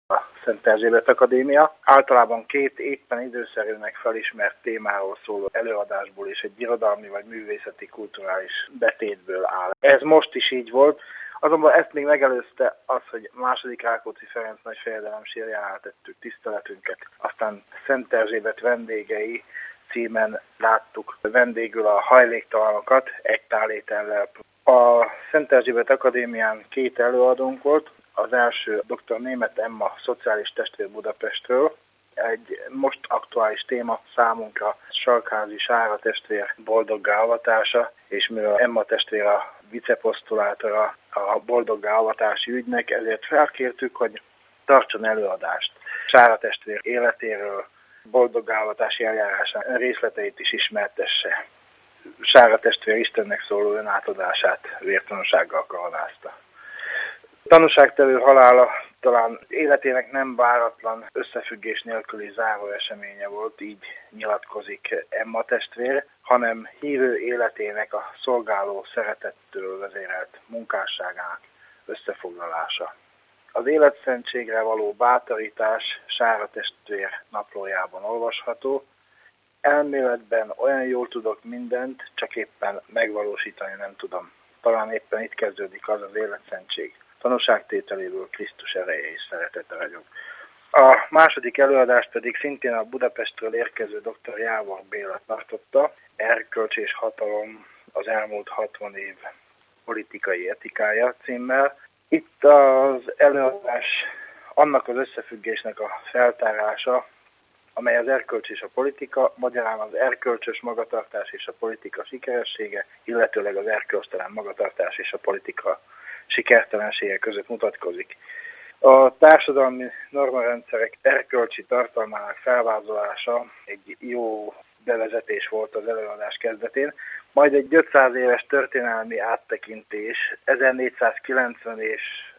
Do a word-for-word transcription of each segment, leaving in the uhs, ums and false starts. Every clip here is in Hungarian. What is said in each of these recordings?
a Szent Erzsébet Akadémia. Általában két éppen időszerűnek felismert témáról szóló előadásból és egy irodalmi vagy művészeti kulturális betétből áll. Ez most is így volt, azonban ezt még megelőzte az, hogy második Rákóczi Ferenc nagy fejedelem sírjánál tettük tiszteletünket. Aztán Szent Erzsébet vendégei címen láttuk vendégül a hajléktalanokat egy tálétellel. A Szent Erzsébet Akadémián két előadónk volt. Az első dr. Németh Emma, szociális testvér Budapestről. Egy most aktuális téma számunkra Sarkházi Sára testvér boldoggá avatása, és mivel Emma testvér a viceposztulátora a boldoggá avatási ügynek, ezért felkértük, hogy tartson előadást Sára testvér életéről, boldoggá avatási eljárásán részleteit is ismertesse. Sára testvér Istennek szóló önátadását vértanúsággal koronázta. Tanúságtevő halála talán életének nem váratlan összefüggés nélküli záró eseménye volt, így nyilatkozik Emma testvér, hanem hívő életének a szolgáló szeretettől vezérelt munkásságának összefoglalása. Az életszentségre való bátorítás Sára testvér naplójában olvasható. Elméletben olyan jól tudok mindent, csak éppen megvalósítani nem tudom. Talán éppen itt kezdődik az az életszentség. Tanúságtételéből Krisztus ereje és szeretete ragyog. A második előadást pedig szintén a Budapestről érkező dr. Jávor Béla tartotta, Erkölcs és hatalom az elmúlt hatvan év politikai etikája címmel. Itt az előadás annak az összefüggésnek a feltárása, amely az erkölcs és a politika, magyarán az erkölcsös magatartás és a politika sikeressége, illetőleg az erkölcstelen magatartás és a politika sikertelensége között mutatkozik. A társadalmi normarendszerek erkölcsi tartalmának felvázolása egy jó bevezetés volt az előadás kezdetén, majd egy ötszáz éves történelmi áttekintés ezernégyszázkilencven és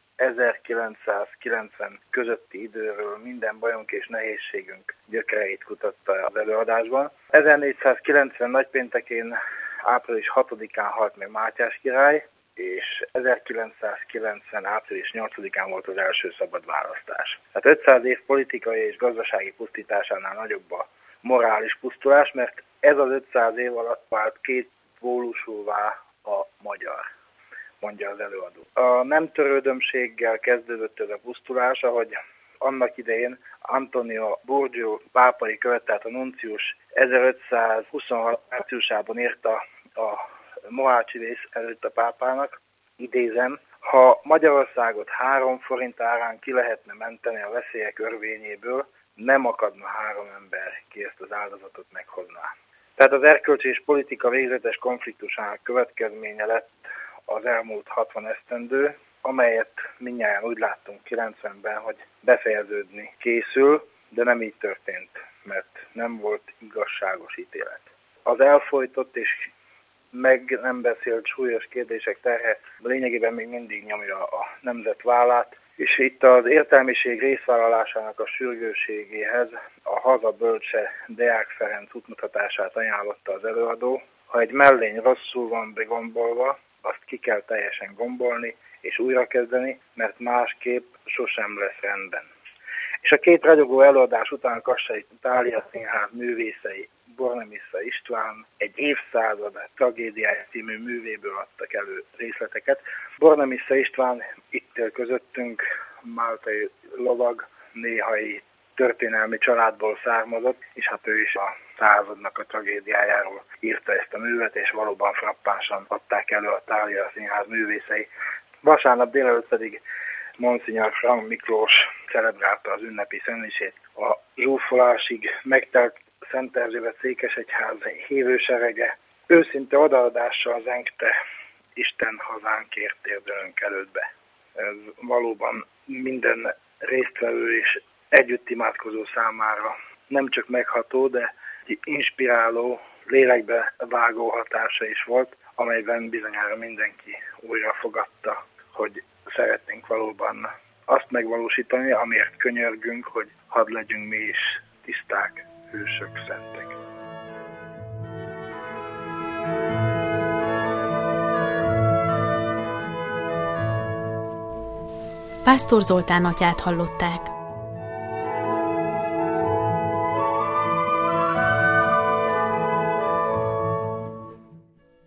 ezerkilencszázkilencven közötti időről minden bajunk és nehézségünk gyökereit kutatta az előadásban. ezernégyszázkilencven nagypéntekén április hatodikán halt meg Mátyás király, és ezerkilencszázkilencven április nyolcadikán volt az első szabad választás. Tehát ötszáz év politikai és gazdasági pusztításánál nagyobb a morális pusztulás, mert ez az ötszáz év alatt vált két pólusúvá a magyar, mondja az előadó. A nem törődömséggel kezdődött ez a pusztulás, ahogy annak idején Antonio Burgio pápai követ, tehát a nuncius ezerötszázhuszonhat márciusában írta a Mohácsi vész előtt a pápának, idézem, ha Magyarországot három forint árán ki lehetne menteni a veszélyek örvényéből, nem akadna három ember, ki ezt az áldozatot meghozná. Tehát az erkölcsi és politika végzetes konfliktusának következménye lett az elmúlt hatvan esztendő, amelyet mindnyájan úgy láttunk kilencvenben, hogy befejeződni készül, de nem így történt, mert nem volt igazságos ítélet. Az elfojtott és meg nem beszélt súlyos kérdések terhe lényegében még mindig nyomja a nemzet vállát, és itt az értelmiség részvállalásának a sürgősségéhez a haza bölcse Deák Ferenc útmutatását ajánlotta az előadó. Ha egy mellény rosszul van begombolva, azt ki kell teljesen gombolni és újrakezdeni, mert másképp sosem lesz rendben. És a két ragyogó előadás után Kassai Tália Színház művészei Bornemisza István egy évszázad tragédiája című művéből adtak elő részleteket. Bornemisza István itt él közöttünk, máltai lovag, néhai történelmi családból származott, és hát ő is a századnak a tragédiájáról írta ezt a művet, és valóban frappánsan adták elő a Tália Színház művészei. Vasárnap délelőtt pedig Monsignor Frank Miklós celebrálta az ünnepi szentmisét. A zsúfolásig megtelt Szent Erzsébet székesegyház hívőserege őszinte odaadással zengte Isten hazánkért térdőnk elődbe. Ez valóban minden résztvevő és együtt imádkozó számára nem csak megható, de inspiráló, lélekbe vágó hatása is volt, amelyben bizonyára mindenki újra fogadta, hogy szeretnénk valóban azt megvalósítani, amiért könyörgünk, hogy hadd legyünk mi is tiszták, hősök, szentek. Pásztor Zoltán atyát hallották.